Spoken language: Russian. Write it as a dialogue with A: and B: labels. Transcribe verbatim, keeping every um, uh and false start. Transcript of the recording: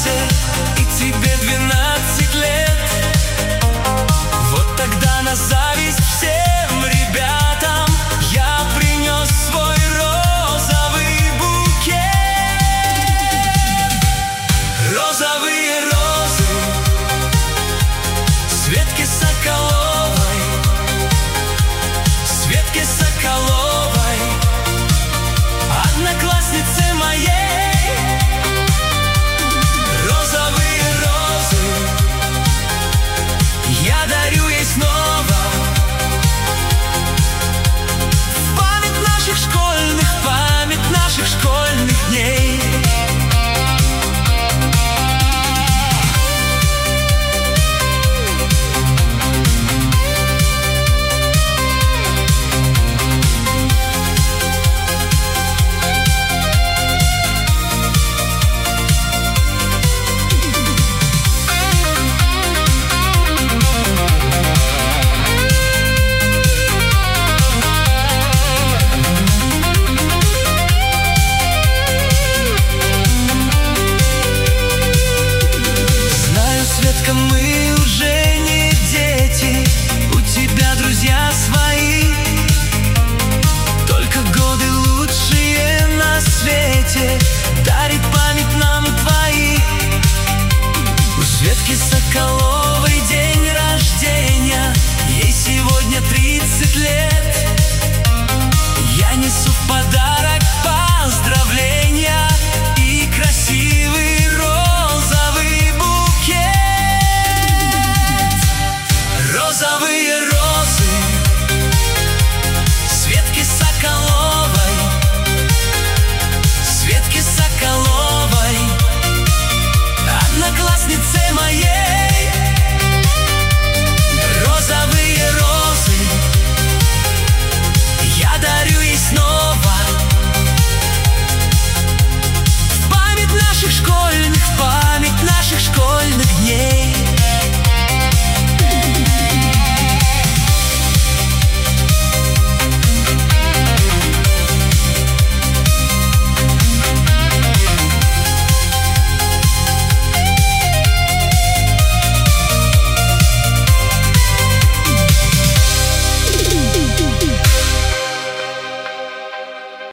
A: классе, и тебе двенадцать лет. Вот тогда на зависть всем ребятам я принес свой розовый букет. Розовые розы Светке Соколовой, Светке Соколовой, однокласснице моей. Розовые розы я дарю ей снова, в память наших школьных, память наших школьных дней. Мы уже не дети, у тебя друзья свои, только годы лучшие на свете.